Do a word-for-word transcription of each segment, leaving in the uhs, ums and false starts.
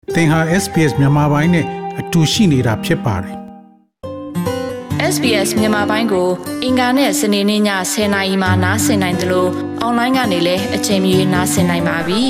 သင်ဟာ เอส บี เอส မြန်မာပိုင်းနဲ့အတူရှိနေတာဖြစ်ပါတယ်။ เอส บี เอส မြန်မာပိုင်းကိုအင်ကာနဲ့စနေနေ့ညဆယ်နာရီမှနားဆင်နိုင်တယ်လို့အွန်လိုင်းကနေလည်းအချိန်မီနားဆင်နိုင်ပါပြီ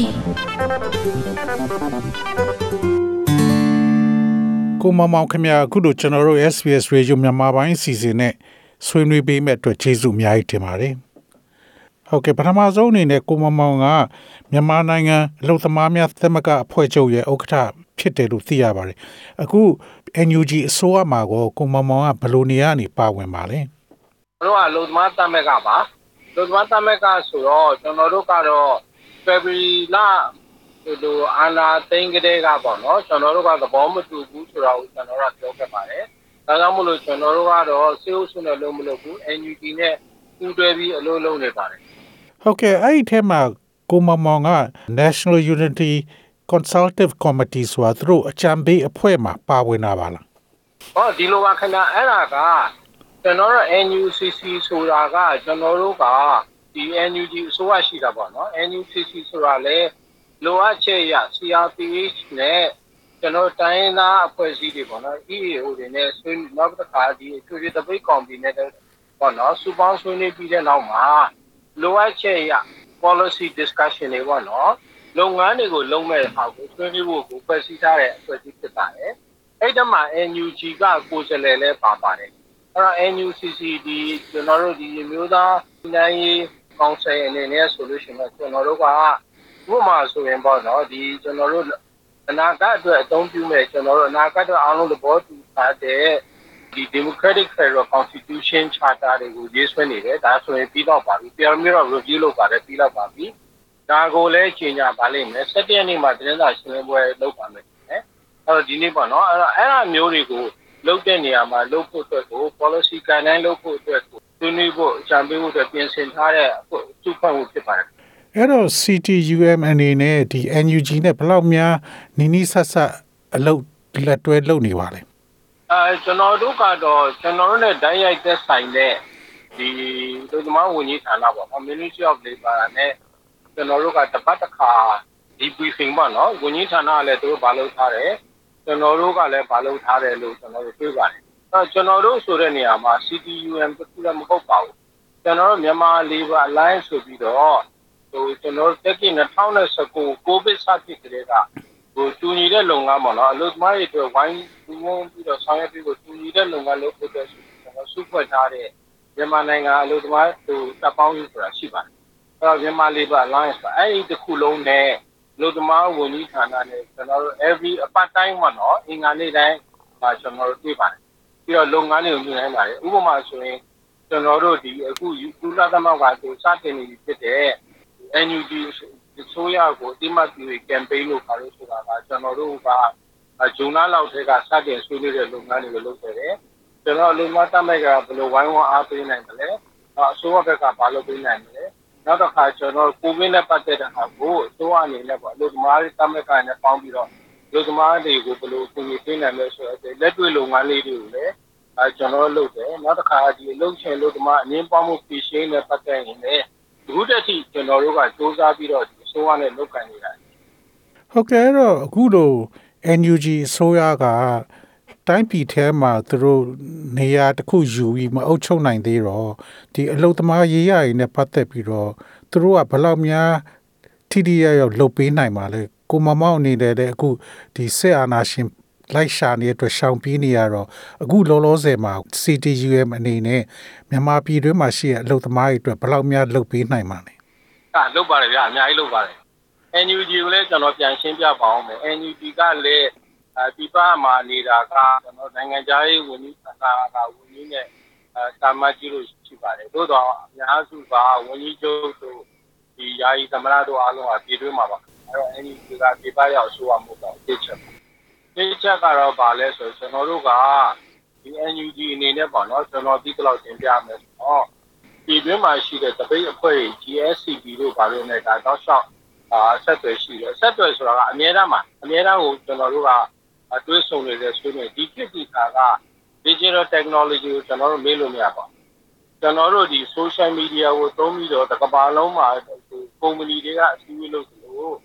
။ကိုမမောင်ခင်ဗျာအခုတို့ကျွန်တော်တို့ เอส บี เอส Radio မြန်မာပိုင်းအစီအစဉ်နဲ့ဆွေးနွေးပေးမဲ့အတွက်ကျေးဇူးအများကြီးတင်ပါတယ်။ဟုတ်ကဲ့ပထမဆုံးအနေနဲ့ကိုမမောင်ကမြန်မာနိုင်ငံအလုပ်သမားများသမဂ္ဂအဖွဲ့ချုပ်ရဲ့ဥက္ကဋ္ဌဖြစ်တယ်လို့သိရပါတယ်။အခု အန် ယူ ဂျီ အစိုးရမှာကိုကိုမမောင်ကဘယ်လိုနေရနေပါဝင်ပါလဲ။ကျွန်တော်ကအလုပ်သမားသမဂ္ဂပါ။အလုပ်သမားသမဂ္ဂဆိုတော့ကျွန်တော်တို့ကတော့ February လဒီလိုအာဏာသိမ်းကလေးကပေါ့နော်ကျွန်တော်တို့ကသဘောမတူဘူးဆိုတာကိုကျွန်တော်တို့ပြောခဲ့ပါတယ်။ဒါကြောင့်မို့လို့ကျွန်တော်တို့ကတော့စေအုပ်စုနဲ့လုံးမလုပ်ဘူး အန် ယူ ဂျီ နဲ့ပူးတွဲပြီးအလုပ်လုပ်နေပါတယ်။ဟုတ်ကဲ့အဲ့ဒီထဲမှာကိုမမောင်က National Unity Consultative Committee ဆိုတာသူတို့အကြံပေးအဖွဲ့မှာပါဝင်တာပါလား။ဟောဒီလိုပါခင်ဗျာအဲ့ဒါကကျွန်တော်တို့ အန် ယူ စီ စီ ဆိုတာကကျွန်တော်တို့ကဒီ အန် ယူ ဂျီ အစိုးရရှိတာပေါ့နော် အန် ယူ စီ စီ ဆိုတာလေလိုအပ်ချက်ရ စီ အား ပီ အိတ် နဲ့ကျွန်တော်တိုင်းသားအဖွဲ့အစည်းတွေပေါ့နော် အီ အေ အို တွေနဲ့ဆွေးနောက်တစ်ခါဒီသူတွေတပိတ်ကော်မတီနဲ့ပေါ့နော်စူပေါင်းဆွေးနွေးပြီးတဲ့နောက်မှာလိုအပ်ချက်ရ policy discussion တွေပေါ့နော်လုပ်ငန်းတွေကိုလုပ်မဲ့ဟာကိုဆွေးနွေးဖို့ကိုဖွဲ့စည်းထားတဲ့အဖွဲ့အစည်းဖြစ်ပါတယ်အဲ့ဒါမှ အန် ယူ ဂျီ ကကိုယ်စားလှယ်လည်းပါပါတယ်အဲ့တော့ အန် ယူ စီ စီ ဒီကျွန်တော်တို့ဒီမျိုးသားနိုင်ရေးကောင်စီအနေနဲ့ဆိုလို့ရှိရင်ကျွန်တော်တို့ကဥပမာဆိုရင်ပေါ့နော်ဒီကျွန်တော်တို့အနာဂတ်အတွက်အသုံးပြုမဲ့ကျွန်တော်တို့အနာဂတ်အတွက်အားလုံးသဘောတူထားတဲ့ဒီ Democratic Federal Constitution Charter တွေကိုရေးဆွဲနေတယ်ဒါဆိုရင်ပြီးတော့ပါပြီပြန်ပြီးတော့ review လုပ်ပါတယ်ပြီးတော့ပါပြီဒါကိုလည်းကြီးညာပါလိမ့်မယ်၁၁ရက်နေ့မှာသတင်းစာရှင်းလင်းပွဲလုပ်ပါမယ်အဲ့တော့ဒီနေ့ပေါ့နော်အဲ့တော့အဲ့အမျိုးတွေကိုလုပ်တဲ့နေရာမှာလုပ်ဖို့အတွက်ကို policy guideline လုပ်ဖို့အတွက်ကိုဆွေးနွေးဖို့အကြံပေးဖို့အတွက်ပြင်ဆင်ထားတဲ့စုဖွဲ့မှုဖြစ်ပါတယ်အဲ့တော့ စီ တီ ယူ အမ် အနေနဲ့ဒီ အန် ယူ ဂျီ နဲ့ဘယ်လောက်များနီးနီးဆတ်ဆတ်အလုပ်လက်တွဲလုပ်နေပါလဲအဲကျွန်တော်တို့ကတော့ကျွန်တော်တို့နဲ့ဓာတ်ရိုက်သက်ဆိုင်တဲ့ဒီလူသမားဝန်ကြီးဌာနပေါ့နော် Ministry of Labor နဲ့ကျွန်တော်တို့ကတပတ်တစ်ခါဒီ briefing ပေါ့နော်ဝန်ကြီးဌာနကလည်းသူတို့ဘာလုပ်ထားတယ်ကျွန်တော်တို့ကလည်းဘာလုပ်ထားတယ်လို့ကျွန်တော်တို့ပြောပါတယ်အဲကျွန်တော်တို့ဆိုတဲ့နေရာမှာ စီ တီ ယူ အမ် တခုလည်းမဟုတ်ပါဘူးကျွန်တော်တို့မြန်မာ Labor Alliance ဆိုပြီးတော့ဟိုကျွန်တော်တက်ကီ၂၀၁၉ကိုဗစ်စဖြစ်ကြတဲ့ကဟိုတူညီတဲ့လုပ်ငန်းပေါ့နော်အလုပ်သမားတွေအတွက်ဝိုင်းဝန်းပြီးတော့ဆောင်ရွက်ပြီးတော့တူညီတဲ့လုပ်ငန်းလုပ်ဖို့အတွက်ကျွန်တော်စုဖွဲ့ထားတဲ့မြန်မာနိုင်ငံအလုပ်သမားဟိုတပ်ပေါင်းစုဆိုတာရှိပါတယ်အဲ့တော့မြန်မာ Labor Alliance ကအဲ့ဒီတစ်ခုလုံးနဲ့အလုပ်သမားဝန်ကြီးဌာနနဲ့ကျွန်တော်တို့ every part time ပေါ့နော်အင်္ဂါနေ့တိုင်းမှာကျွန်တော်တို့တွေ့ပါတယ်ပြီးတော့လုပ်ငန်းတွေကိုညှိနှိုင်းပါတယ်ဥပမာဆိုရင်ကျွန်တော်တို့ဒီအခုကုလသမဂ္ဂကစတင်နေပြီဖြစ်တဲ့ အန် ယူ ဂျီ ဆိုရကိုအတိမတ်ပြီး campaign လို့ခေါ်လို့ဆိုတာကကျွန်တော်တို့ကဂျုံနာလောက်ထဲကစတင်ဆွေးနွေးတဲ့လုပ်ငန်းတွေလုပ်ခဲ့တယ်ကျွန်တော်လူမတတ်မဲ့ကဘယ်လိုဝိုင်းဝန်းအားပေးနိုင်တယ်လဲအစိုးရဘက်ကဘာလုပ်ပေးနိုင်လဲနောက်တစ်ခါကျွန်တော်ကိုဗစ်နဲ့ပတ်သက်တဲ့ဟာကိုအစိုးရအနေနဲ့ပေါ့လူသမားတွေတတ်မဲ့ကနဲ့ပေါင်းပြီးတော့လူသမားတွေကိုဘယ်လိုကူညီပေးနိုင်လဲဆိုတော့လက်တွေ့လုပ်ငန်းလေးတွေကိုလည်းအဲကျွန်တော်လုပ်တယ်နောက်တစ်ခါဒီအလုပ်ရှင်လူသမားအငင်းပွားမှုပြည်ရှင်းနဲ့ပတ်သက်ရင်လည်းအခုတည်းကကျွန်တော်တို့ကစူးစမ်းပြီးတော့ဒီအစိုးရနဲ့လုပ်ကိုင်နေတာဟုတ်ကဲ့အဲ့တော့အခုလို အန် ယူ ဂျီ အစိုးရကတိုင်းပြည်ထဲမှာသူတို့နေရာတစ်ခုယူပြီးမအုပ်ချုပ်နိုင်သေးတော့ဒီအလုပ်သမားရေးရည်နဲ့ပတ်သက်ပြီးတော့သူတို့ကဘယ်လောက်များထိထိရောက်ရောက်လုပ်ပေးနိုင်ပါလဲကိုမမောင်အနေနဲ့လည်းအခုဒီစစ်အာဏာရှင်လိုက်ရှာနေတဲ့အတွက်ရှောင်ပြေးနေရတော့အခုလောလောဆယ်မှာ စီ တီ ယူ အမ် အနေနဲ့မြန်မာပြည်တွင်းမှာရှိတဲ့အလုပ်သမားတွေအတွက်ဘယ်လောက်များလုပ်ပေးနိုင်ပါလဲအာလုပ်ပါတယ်ဗျာအများကြီးလုပ်ပါတယ် အန် ယူ ဂျီ ကိုလည်းကျွန်တော်ပြန်ရှင်းပြပါအောင်မယ် အန် ယူ ဂျီ ကလည်းဒီပါမှာနေတာကကျွန်တော်နိုင်ငံသားရေးဝန်ကြီးဌာနကဝန်ကြီးနဲ့အဲတာမတ်ကြီးလို့ရှိပါတယ်သို့တော့အများစုကဝန်ကြီးချုပ်တို့ဒီယာယီသမရတို့အားလုံးကပြည်တွင်းမှာပါအဲတော့ အန် ယူ ဂျီ ကဒီပါရောက်ဆိုရမှုတော့တစ်ချက်ဒီချက်ကတော့ဗာလဲဆိုကျွန်တော်တို့ကဒီ အန် ယူ ဂျီ အနေနဲ့ပေါ့နော်ကျွန်တော်ဒီလောက်တင်ပြမယ်ဆိုတော့ဒီတွင်းမှာရှိတဲ့တပိတ်အဖွဲ့ ဂျီ အက်စ် စီ ဘီ တို့ဗာလို့နဲ့ဒါတော့ရှောက်အာဆက်သွယ်ရှိတယ်ဆက်သွယ်ဆိုတာကအများအားမှာအများအားကိုကျွန်တော်တို့ကတွေးဆုံနေတဲ့ဆွေးနွေးဒီခေတ်ဒီခါက digital technology ကိုကျွန်တော်တို့မေးလို့မရပါဘူးကျွန်တော်တို့ဒီ social media ကိုသုံးပြီးတော့တကမ္ဘာလုံးမှာကုမ္ပဏီတွေကအစည်းအဝေးလုပ်လို့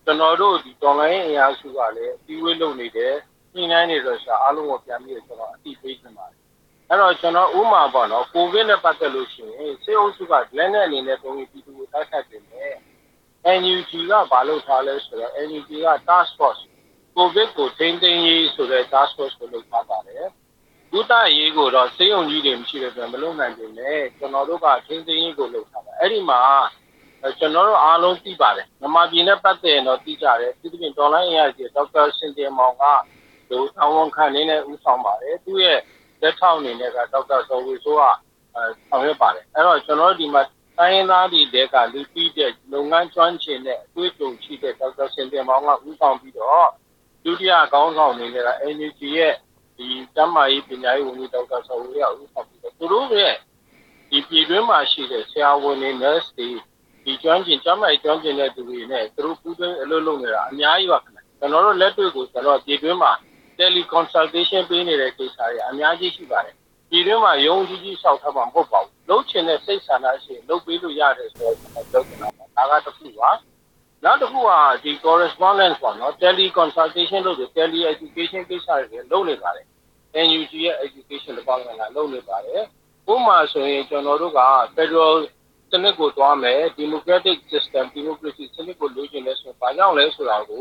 ကျွန်တော်တို့ဒီ online အရာစုကလည်းပြီးဝေးလုပ်နေတယ်ညှိနှိုင်းနေတော့ရှာအားလုံးကိုပြန်ပြီးကျွန်တော်အတိပေးချင်ပါတယ်အဲ့တော့ကျွန်တော်ဥမာပေါ့နော်ကိုဗစ်နဲ့ပတ်သက်လို့ရှိရင်စေအုပ်စုကလက်နဲ့အနေနဲ့ပုံပြီးပြည်သူကိုတိုက်ခတ်တယ်နဲ့ N U G ကဘာလို့ထားလဲဆိုတော့ N U G က task force ကိုဗစ်ကိုထိန်းသိမ်းရေးဆိုတဲ့ task force ကိုလုပ်ထားပါတယ်ကုသရေးကိုတော့စေယုံကြီးတွေမရှိတဲ့ပြန်မလုပ်နိုင်ဘူးလေကျွန်တော်တို့ကထိန်းသိမ်းရေးကိုလုပ်ထားတာအဲ့ဒီမှာကျွန်တော်တို့အားလုံးသိပါတယ်မြန်မာပြည်နဲ့ပတ်သက်ရင်တော့သိကြတယ်သူပြင်ဒေါ်လာအင်အားကြီးဒေါက်တာစင်တင်မောင်ကဒီအောင်ဝန်ခံနေနဲ့ဦးဆောင်ပါတယ်သူရဲ့လက်ထောက်အနေနဲ့ကဒေါက်တာဇော်ဝေဆိုးကဆောင်ရွက်ပါတယ်အဲ့တော့ကျွန်တော်တို့ဒီမှာတိုင်းရင်းသားတွေတဲကလူပြီးတဲ့လုပ်ငန်းကျွမ်းကျင်တဲ့အတွေ့အကြုံရှိတဲ့ဒေါက်တာစင်တင်မောင်ကဦးဆောင်ပြီးတော့ဒုတိယခေါင်းဆောင်အနေနဲ့က N U G ရဲ့ဒီတမ္မာရေးပညာရေးဝန်ကြီးဒေါက်တာဇော်ဝေကဦးဆောင်ပြီးတော့သူတို့ရဲ့ဒီပြည်တွင်းမှာရှိတဲ့ဆရာဝန်တွေ nurse တွေဒီကျွမ်းကျင်ကျမ်းမာရေးကျွမ်းကျင်တဲ့သူတွေနဲ့သူတို့ပူးတွဲအလုပ်လုပ်နေတာအများကြီးပါခင်ဗျကျွန်တော်တို့လက်တွေ့ကိုကျွန်တော်ပြည်တွင်းမှာ tele consultation ပေးနေတဲ့ကိစ္စတွေအများကြီးရှိပါတယ်ပြည်တွင်းမှာရုံးကြီးကြီးဆောက်ထားမှာမဟုတ်ပါဘူးလုပ်ချင်တဲ့စိတ်ဆန္ဒရှိလုပ်ပေးလို့ရတယ်ဆိုတော့ကျွန်တော်ပြောနေတာပါဒါကတစ်ခုပါနောက်တစ်ခုကဒီ correspondence ပေါ့နော် tele consultation လုပ်တယ် tele education ကိစ္စတွေလုပ်နေပါတယ် N U G ရဲ့ education department ကလုပ်နေပါတယ်ဥပမာဆိုရင်ကျွန်တော်တို့က federal စနစ်ကိုတွားမယ် democratic system democracy စနစ်ကိုလိုချင်လဲဆိုဘာကြောင့်လဲဆိုတာကို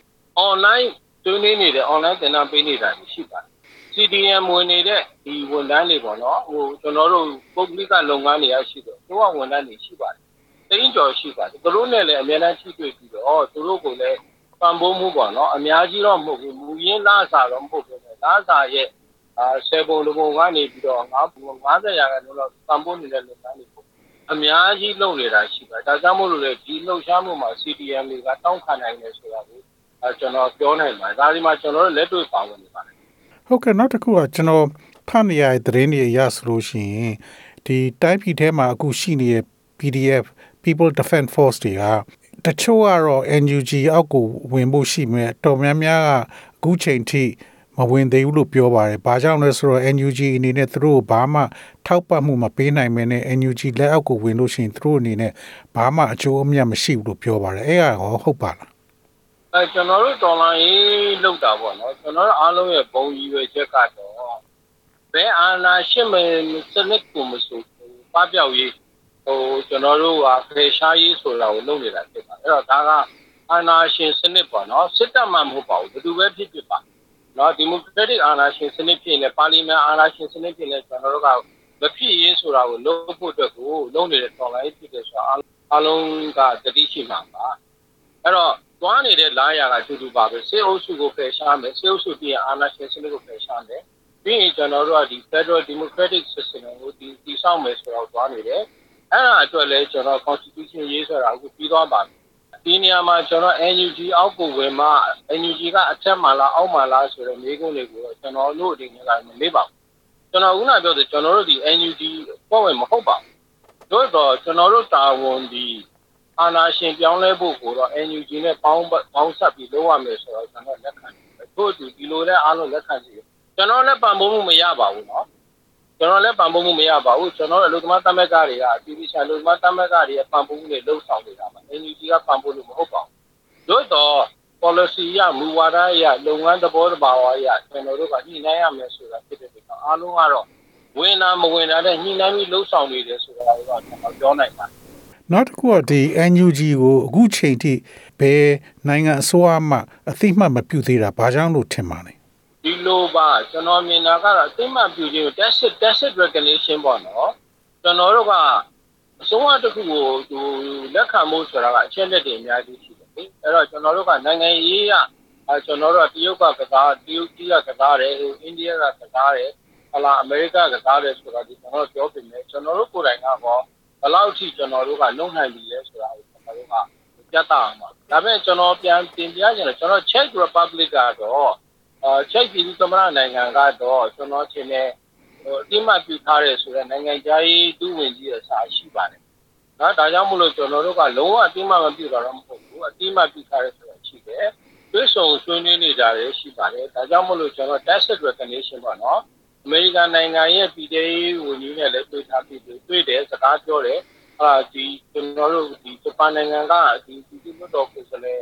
online တွင်းနေနေတဲ့ online သင်တန်းပေးနေတာရှိပါတယ် C D M ဝင်နေတဲ့ဒီဝန်ထမ်းတွေပေါ့နော်ဟိုကျွန်တော်တို့ပုဂ္ဂလိကလုပ်ငန်းတွေရရှိတယ်သူကဝန်ထမ်းတွေရှိပါတယ်တိန်းကျော်ရှိပါတယ်သူတို့နဲ့လည်းအများအားထိတွေ့ပြီးတော့သူတို့ကိုလည်းပံ့ပိုးမှုပေါ့နော်အများကြီးတော့မဟုတ်ဘူးမူရင်းလားစာတော့မဟုတ်ဘူးလားစာရဲ့အာဆယ်ပုံလူပုံကနေပြီးတော့ငါးငါးဆယ်ရာခိုင်နှုန်းလောက်ပံ့ပိုးနေတဲ့လုပ်ငန်းတွေပေါ့အများကြီးလုပ်နေတာရှိပါတယ်ဒါကြောင့်မို့လို့လေဒီလှုပ်ရှားမှုမှာ C D M တွေကတောင်းခံနိုင်တယ်ဆိုတာကိုအဲကျွန်တော်ပြောနိုင်ပါတယ်ဒါဒီမှာကျွန်တော်တို့လက်တွေ့ပါဝင်နေပါတယ်ဟုတ်ကဲ့နောက်တစ်ခုကကျွန်တော်ဖတ်နေရတဲ့သတင်းတွေအရဆိုလို့ရှိရင်ဒီတိုင်းပြည်ထဲမှာအခုရှိနေတဲ့ P D F People Defense Force တွေကတချို့ကတော့ N U G အောက်ကိုဝင်ဖို့ရှိမယ်တော်များများကအခုချိန်ထိမဝင်သေးဘူးလို့ပြောပါတယ်။ဘာကြောင့်လဲဆိုတော့ N U G အနေနဲ့သူတို့ဘာမှထောက်ပံ့မှုမပေးနိုင်မနဲ့ N U G လက်အောက်ကိုဝင်လို့ရှိရင်သူတို့အနေနဲ့ဘာမှအကျိုးအမြတ်မရှိဘူးလို့ပြောပါတယ်။အဲ့ဒါရောဟုတ်ပါလား။အဲကျွန်တော်တို့ဒေါ်လာရေးလောက်တာပေါ့နော်။ကျွန်တော်တို့အားလုံးရဲ့ဘုံကြီးရွယ်ချက်ကတော့ဘယ်အာဏာရှင်မစနစ်ကိုမဆိုပပျောက်ရေးဟိုကျွန်တော်တို့ကဖေရှားရေးဆိုတာကိုလုပ်နေတာဖြစ်ပါတယ်။အဲ့တော့ဒါကအာဏာရှင်စနစ်ပေါ့နော်။စစ်တပ်မှမဟုတ်ပါဘူး။ဘယ်သူပဲဖြစ်ဖြစ်ပါနော်ဒီမိုကရက်တစ်အာဏာရှင်စနစ်ဖြစ်နေပါလီမန်အာဏာရှင်စနစ်ဖြစ်နေကျွန်တော်တို့ကမဖြစ်ရေးဆိုတာကိုလုပ်ဖို့အတွက်ကိုလုပ်နေတဲ့တော်လိုင်းဖြစ်တယ်ဆိုတာအားလုံးကတတိရှိမှာပါအဲ့တော့တွားနေတဲ့လာရကအတူတူပါပဲစေအုပ်စုကိုဖယ်ရှားမယ်စေအုပ်စုပြည်အာဏာရှင်စနစ်ကိုဖယ်ရှားမယ်ပြီးရင်ကျွန်တော်တို့ကဒီ Federal Democratic System ကိုဒီတည်ဆောက်မယ်ဆိုတော့တွားနေတယ်အဲ့ဒါအတွက်လည်းကျွန်တော် Constitution ရေးဆိုတာအခုပြီးသွားပါပြီဒီနေရာမှာကျွန်တော် N U G အောက်ကိုဝင်မှ N U G ကအထက်မှာလားအောက်မှာလားဆိုတော့မိကုန်းတွေကိုကျွန်တော်တို့ဒီနေရာမှာမေးပါကျွန်တော်ခုနပြောတယ်ကျွန်တော်တို့ဒီ N U G ပေါ်ဝင်မဟုတ်ပါဘူးတို့တော့ကျွန်တော်တို့တာဝန်ဒီအာဏာရှင်ပြောင်းလဲဖို့ကိုတော့ N U G နဲ့ပေါင်းပေါင်းဆက်ပြီးလုပ်ရမယ်ဆိုတော့ကျွန်တော်လက်ခံတယ်တို့ဒီဒီလိုလဲအားလုံးလက်ခံစီကျွန်တော်လည်းပံ့ပိုးမှုမရပါဘူးเนาะကျွန်တော်လည်းပံ့ပိုးမှုမရပါဘူးကျွန်တော်တို့အလုပ်သမားတမက်ကတွေကပြည်ပြည်ဆိုင်အလုပ်သမားတမက်ကတွေပံ့ပိုးမှုတွေလှုပ်ဆောင်နေတာပါ N U G ကပံ့ပိုးလို့မဟုတ်ပါဘူးတို့တော့ policy ရမူဝါဒရလုပ်ငန်းသဘောတဘာဝရကျွန်တော်တို့ကညှိနှိုင်းရမယ်ဆိုတာဖြစ်တဲ့အတွက်အားလုံးကတော့ဝင်တာမဝင်တာနဲ့ညှိနှိုင်းပြီးလှုပ်ဆောင်နေတယ်ဆိုတာကိုတော့ကျွန်တော်ပြောနိုင်ပါတယ်နောက်တစ်ခုကဒီ N U G ကိုအခုချိန်ထိဘယ်နိုင်ငံအစိုးရမှအသိမှတ်မပြုသေးတာဘာကြောင့်လို့ထင်ပါလဲဒီလိုပါကျွန်တော်မြင်တာကတော့အသိမှတ်ပြုခြင်း tacit tacit recognition ပေါ့နော်ကျွန်တော်တို့ကအစိုးရတစ်ခုကိုသူလက်ခံဖို့ဆိုတာကအချက်လက်တွေအများကြီးရှိတယ်လေအဲ့တော့ကျွန်တော်တို့ကနိုင်ငံရေးရအဲကျွန်တော်တို့ကတရုတ်ကကစားတရုတ်ကြီးကကစားတယ်အိန္ဒိယကကစားတယ်ဟလာအမေရိကကစားတယ်ဆိုတာဒီကျွန်တော်တို့ပြောပြင်မယ်ကျွန်တော်တို့ကိုယ်တိုင်ကတော့ဘယ်လောက်ထိကျွန်တော်တို့ကလုံနိုင်ပြီလဲဆိုတာကိုကျွန်တော်တို့ကပြတ်သားအောင်ပါဒါပေမဲ့ကျွန်တော်ပြန်တင်ပြချင်တယ်ကျွန်တော် Czech Republic ကတော့အာ Czech ပြည်သူ့သမ္မတနိုင်ငံကတော့ကျွန်တော်ထင်တယ်ဟိုအတိမတ်ပြုထားတယ်ဆိုတော့နိုင်ငံခြားရေးဒုဝန်ကြီးရဲ့စာရှိပါတယ်နော်ဒါကြောင့်မို့လို့ကျွန်တော်တို့ကလုံးဝအတိမတ်မပြုတာတော့မဟုတ်ဘူးအတိမတ်ပြုထားတယ်ဆိုတာရှိတယ်တွဲဆောင်ဆွေးနွေးနေကြတယ်ရှိပါတယ်ဒါကြောင့်မို့လို့ကျွန်တော် tacit recognition ပေါ့နော်အမေရိကန်နိုင်ငံရဲ့ပြည်ထောင်စုဝန်ကြီးနဲ့လည်းတွေ့ထားပြီးတွေ့တယ်စကားပြောတယ်ဟာဒီကျွန်တော်တို့ဒီဂျပန်နိုင်ငံကဒီပြည်သူ့တော်ကိုယ်စားလှယ်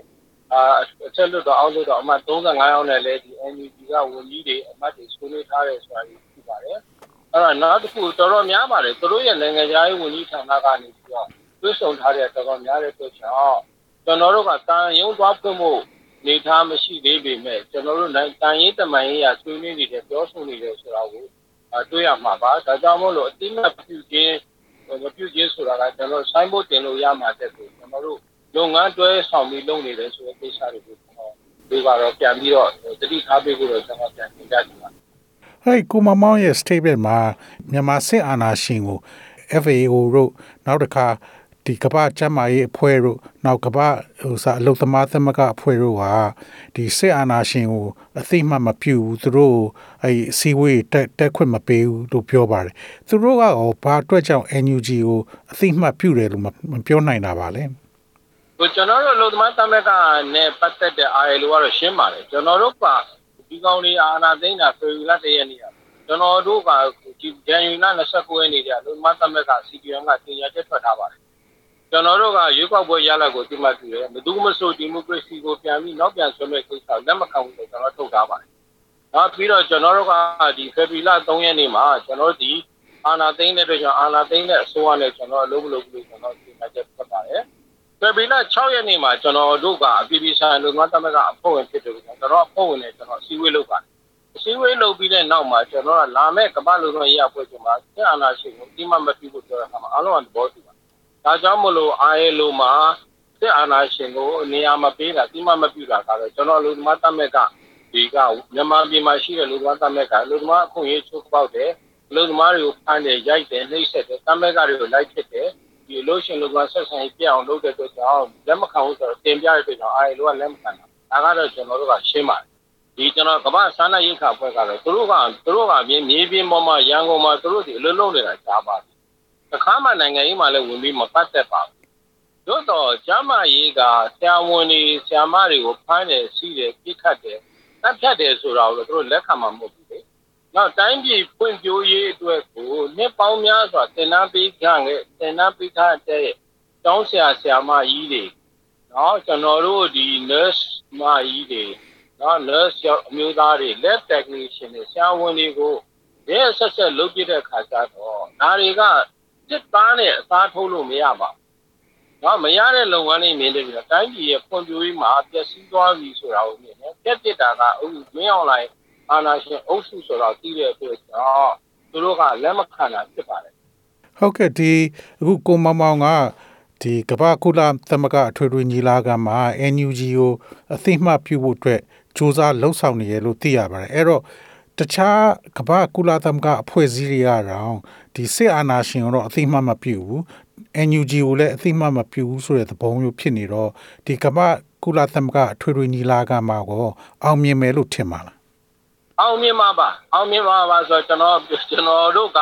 အာအချက်လွတ်တော့အောက်လွတ်တော့အမှတ်35ယောက်နဲ့လည်းဒီ N U G ကဝန်ကြီးတွေအမှတ်တွေဆွေးနွေးထားတယ်ဆိုတာကိုသိပါတယ်အဲ့တော့နောက်တစ်ခုတော်တော်များပါတယ်သူတို့ရဲ့နိုင်ငံခြားရေးဝန်ကြီးဌာနကနေပြီးတော့တွဲဆောင်ထားတဲ့တော်တော်များတဲ့အတွက်ကြောင့်ကျွန်တော်တို့ကတန်ရုံသွားဖွင့်ဖို့နေထားမရှိသေးပေမဲ့ကျွန်တော်တို့တန်ရေးတမန်ရေးရာဆွေးနွေးနေတဲ့ပြောဆိုနေတယ်ဆိုတာကိုတွေ့ရမှာပါဒါကြောင့်မို့လို့အတိမတ်ပြုခြင်းမပြုခြင်းဆိုတာကကျွန်တော်ဆိုင်းဖို့တင်လို့ရမှာတဲ့ကိုကျွန်တော်တို့လုပ်ငန်းတွဲဆောင်ပြီးလုပ်နေတယ်ဆိုတဲ့ကိစ္စတွေကိုကျွန်တော်ဒီကတော့ပြန်ပြီးတော့တတိထားပေးဖို့တော့ကျွန်တော်ပြန်တင်ပြချင်ပါတယ်ဟဲ့ကိုမမောင်ရဲ့ statement မှာမြန်မာစစ်အာဏာရှင်ကို F A O တို့နောက်တစ်ခါဒီကမ္ဘာ့ကျန်းမာရေးအဖွဲ့တို့နောက်ကမ္ဘာဟိုစာအလုပ်သမားသမဂ္ဂအဖွဲ့တို့ဟာဒီစစ်အာဏာရှင်ကိုအသိမှတ်မပြုဘူးသူတို့အဲစီဝေးတက်တက်ခွင့်မပေးဘူးလို့ပြောပါတယ်သူတို့ကရောဘာအတွက်ကြောင့် N U G ကိုအသိမှတ်ပြုတယ်လို့မပြောနိုင်တာပါလဲကိုကျွန်တော်တို့အလုပ်သမားသမဂ္ဂနဲ့ပတ်သက်တဲ့ I L O ကတော့ရှင်းပါတယ်ကျွန်တော်တို့ကဒီကောင်လေးအာဏာသိမ်းတာဖေဖော်ဝါရီလတရက်နေ့ကကျွန်တော်တို့ကဒီဇန်နဝါရီလ29ရက်နေ့ကျအလုပ်သမားသမဂ္ဂ C P M ကတင်ညာချက်ထွက်ထားပါတယ်ကျွန်တော်တို့ကရွေးကောက်ပွဲရလဒ်ကိုသိမှတ်ပြုတယ်ဘယ်သူမှမဆိုဒီမိုကရေစီကိုပြန်ပြီးနောက်ပြန်ဆွဲမဲ့ကိစ္စလက်မခံဘူးလို့ကျွန်တော်ထုတ်ထားပါတယ်နောက်ပြီးတော့ကျွန်တော်တို့ကဒီဖေဖော်ဝါရီလ3ရက်နေ့မှာကျွန်တော်ဒီအာဏာသိမ်းတဲ့အတွက်ကြောင့်အာဏာသိမ်းတဲ့အစိုးရနဲ့ကျွန်တော်အလုပ်မလုပ်ဘူးလို့ကျွန်တော်တင်ညာချက်ထွက်ပါတယ်ဖေဖော်ဝါရီလ6ရက်နေ့မှာကျွန်တော်တို့ကအပြည်ပြည်ဆိုင်ရာလူ့သမဂ္ဂအဖွဲ့ဝင်ဖြစ်တယ်ကျွန်တော်အဖွဲ့ဝင်နဲ့ကျွန်တော်အစည်းအဝေးလုပ်ပါတယ်အစည်းအဝေးလုပ်ပြီးတဲ့နောက်မှာကျွန်တော်ကလာမဲ့ကမ္ဘာလူ့ရေးအဖွဲ့ချင်းမှာစစ်အာဏာရှင်ကိုဒီမှမပြုဖို့ပြောတာမှာအားလုံးကသဘောတူပါဒါကြောင့်မလို့ I L O မှာစစ်အာဏာရှင်ကိုနေရာမပေးတာဒီမှမပြုတာကတော့ကျွန်တော်လူ့သမဂ္ဂကဒီကမြန်မာပြည်မှာရှိတဲ့လူ့သမဂ္ဂကလူ့သမဂ္ဂအခွင့်အရေးချိုးဖောက်တယ်လူ့သမားတွေကိုဖမ်းတယ်ရိုက်တယ်နှိပ်စက်တယ်သမဂ္ဂတွေကိုလိုက်ဖြစ်တယ်ဒီလို့ရှင်လူကဆက်ဆံရေးပြအောင်လုပ်တဲ့အတွက်ကြောင့်လက်မခံဘူးဆိုတော့တင်ပြတဲ့အတွက်ကြောင့်အားလုံးကလက်မခံတာဒါကတော့ကျွန်တော်တို့ကရှင်းပါတယ်ဒီကျွန်တော်ကမ္ဘာစာနာရေးခါအဖွဲ့ကတော့သူတို့ကသူတို့ကမြေမြေပြင်ပေါ်မှာရန်ကုန်မှာသူတို့ဒီအလုံးလုံးနေတာကြားပါတယ်တခါမှနိုင်ငံရေးမှာလည်းဝင်ပြီးမပတ်သက်ပါဘူးတို့တော့ကျမ်းမာရေးကဆရာဝန်တွေဆရာမတွေကိုဖမ်းတယ်စီးတယ်ပြစ်ခတ်တယ်တပ်ဖြတ်တယ်ဆိုတာကိုသူတို့လက်ခံမှာမဟုတ်ဘူးလေနောက်တိုင်းပြည်ဖွံ့ဖြိုးရေးအတွက်ကိုနှစ်ပေါင်းများစွာတင်နန်းပေးကြခဲ့တင်နန်းပေးထားတဲ့ကျောင်းဆရာဆရာမကြီးတွေနော်ကျွန်တော်တို့ဒီ nurse မကြီးတွေနော် nurse အမျိုးသားတွေ lab technician တွေဆရာဝန်တွေကိုရဲဆက်ဆက်လုပ်ပြတဲ့ခါကျတော့ဒါတွေကစစ်သားနဲ့အစားထိုးလို့မရပါဘူးနော်မရတဲ့လုပ်ငန်းတွေမြင်တယ်ပြီးတော့တိုင်းပြည်ရဲ့ဖွံ့ဖြိုးရေးမှာပျက်စီးသွားပြီဆိုတာကိုမြင်တယ်ပြက်ပြစ်တာကအခုမင်းအောင်လိုက်အာဏာရှင်အုပ်စုဆိုတော့သိတဲ့အတွက်ကြောင့်သူတို့ကလက်မခံတာဖြစ်ပါတယ်ဟုတ်ကဲ့ဒီအခုကိုမောင်မောင်ကဒီကမ္ဘာကုလသမဂ္ဂအထွေထွေညီလာခံမှာ N U G ကိုအသိမှတ်ပြုဖို့အတွက်စ조사လှုပ်ဆောင်နေရလို့သိရပါတယ်အဲ့တော့တခြားကမ္ဘာကုလသမဂ္ဂအဖွဲ့အစည်းတွေကတော့ဒီစစ်အာဏာရှင်ကိုတော့အသိမှတ်မပြုဘူး N U G ကိုလည်းအသိမှတ်မပြုဘူးဆိုတဲ့သဘောမျိုးဖြစ်နေတော့ဒီကမ္ဘာကုလသမဂ္ဂအထွေထွေညီလာခံမှာကိုအောင်မြင်မယ်လို့ထင်ပါလားအောင်မြင်ပါပါအောင်မြင်ပါပါဆိုတော့ကျွန်တော်ကျွန်တော်တို့က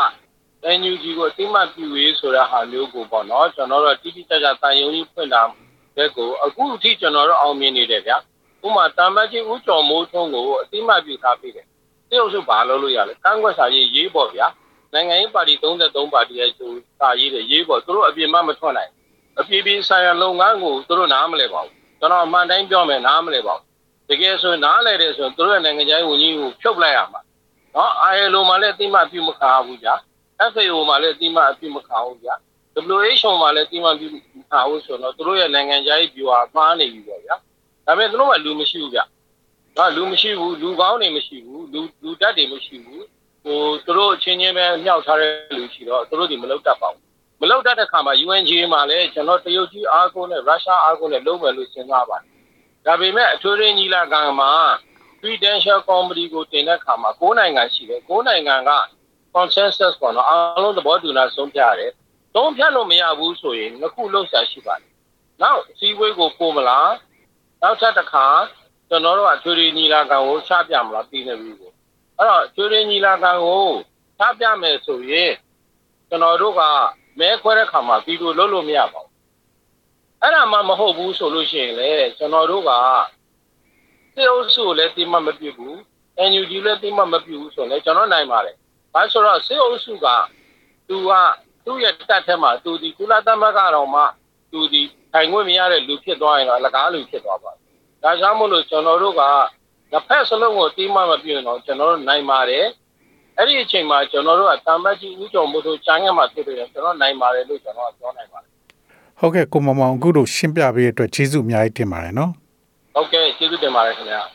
N U G ကိုအသိမှတ်ပြုရေးဆိုတဲ့ဟာမျိုးကိုပေါ့နော်ကျွန်တော်တို့တိတိကျကျတန်ယုံကြီးဖွင့်တာတဲ့ကိုအခုအထိကျွန်တော်တို့အောင်မြင်နေတယ်ဗျာဥပမာတာမတ်ကြီးဦးကျော်မိုးထွန်းကိုအသိမှတ်ပြုထားပြီးတယ်တရုတ်စုဘာလုပ်လို့ရလဲကန့်ကွက်စာရေးရေးပေါ့ဗျာနိုင်ငံရေးပါတီ33ပါတီရဲ့သူစာရေးတယ်ရေးပေါ့သူတို့အပြင်းမမထွက်နိုင်အပြည့်ပြည့်ဆိုင်ရာလုပ်ငန်းကိုသူတို့နားမလဲပါဘူးကျွန်တော်အမှန်တိုင်းပြောမယ်နားမလဲပါဘူးတကယ်ဆိုနားလဲတယ်ဆိုရင်သူတို့ရဲ့နိုင်ငံခြားရေးဝန်ကြီးကိုဖြုတ်လိုက်ရမှာနော် I L O မှာလည်းအသိမှတ်ပြုမခံဘူးဗျာ F A O မှာလည်းအသိမှတ်ပြုမခံဘူးဗျာ W H O မှာလည်းအသိမှတ်ပြုမခံဘူးဆိုတော့သူတို့ရဲ့နိုင်ငံခြားရေးဗျူဟာမှားနေပြီပေါ့ဗျာဒါပေမဲ့သူတို့ကလူမရှိဘူးဗျနော်လူမရှိဘူးလူကောင်းတွေမရှိဘူးလူလူတက်တွေမရှိဘူးဟိုသူတို့အချင်းချင်းပဲမြောက်ထားတဲ့လူရှိတော့သူတို့ဒီမလောက်တတ်ပါဘူးမလောက်တတ်တဲ့ခါမှာ U N G မှာလည်းကျွန်တော်တရုတ်ကြီးအားကိုးနဲ့ရုရှားအားကိုးနဲ့လုံးမယ်လို့စဉ်းစားပါတယ်ဒါပေမဲ့အထွေထွေညီလာခံမှာ Prudential Committee ကိုတင်တဲ့ခါမှာ၉နိုင်ငံရှိတယ်၉နိုင်ငံက consensus ပေါ့နော်အားလုံးသဘောတူတာဆုံးဖြတ်ရတယ်သုံးဖြတ်လို့မရဘူးဆိုရင်နှစ်ခုလုံးရှာရှိပါတယ်နောက်စီဝေးကိုပို့မလားနောက်ထပ်တစ်ခါကျွန်တော်တို့ကထွေထွေညီလာခံကိုချပြမလားပြည်နယ်ပြည်ကိုအဲ့တော့ထွေထွေညီလာခံကိုချပြမယ်ဆိုရင်ကျွန်တော်တို့ကမဲခွဲတဲ့ခါမှာဗီဒီယိုလုပ်လို့မရပါဘူးအဲ့ဒါမှမဟုတ်ဘူးဆိုလို့ရှိရင်လေကျွန်တော်တို့ကစေအုပ်စုကိုလည်းတိမမပြုတ်ဘူး N U G လည်းတိမမပြုတ်ဘူးဆိုရင်ကျွန်တော်နိုင်ပါတယ်ဘာဆိုတော့စေအုပ်စုကသူကသူ့ရဲ့တက်ထဲမှာသူဒီကုလသမဂ္ဂတော်မှာသူဒီထိုင်ခွင့်မရတဲ့လူဖြစ်သွားရင်တော့အလကားလူဖြစ်သွားပါဒါကြောင့်မို့လို့ကျွန်တော်တို့ကတစ်ဖက်စလုံးကိုတီးမှမပြည့်တော့ကျွန်တော်တို့နိုင်ပါတယ်အဲ့ဒီအချိန်မှာကျွန်တော်တို့ကတာမတ်ကြီးဦးကျော်မို့တို့ချမ်းငယ်မှာဖြစ်တယ်ကျွန်တော်နိုင်ပါတယ်လို့ကျွန်တော်ပြောနိုင်ပါတယ်ဟုတ်ကဲ့ကိုမောင်မောင်အခုတို့ရှင်းပြပေးတဲ့အတွက်ကျေးဇူးအများကြီးတင်ပါတယ်နော်ဟုတ်ကဲ့ကျေးဇူးတင်ပါတယ်ခင်ဗျာ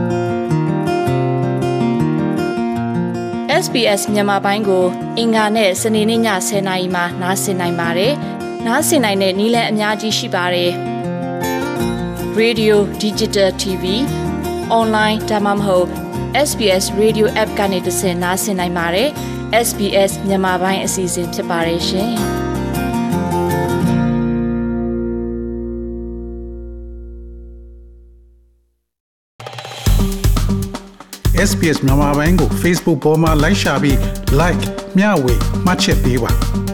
S B S မြန်မာပိုင်းကိုအင်္ဂါနဲ့စနေနေ့ညဆယ်နာရီမှနားဆင်နိုင်ပါတယ်။နားဆင်နိုင်တဲ့နည်းလမ်းအများကြီးရှိပါတယ်။ Radio Digital တီ ဗီ Online ဒါမှမဟုတ် S B S Radio App ကနေတဆင့်နားဆင်နိုင်ပါတယ်။ S B S မြန်မာပိုင်းအစီအစဉ်ဖြစ်ပါတယ်ရှင်။ S B S မြန်မာပိုင်းကို Facebook ပေါ်မှာ like ရှာပြီး like မျှဝေမှတ်ချက်ပေးပါ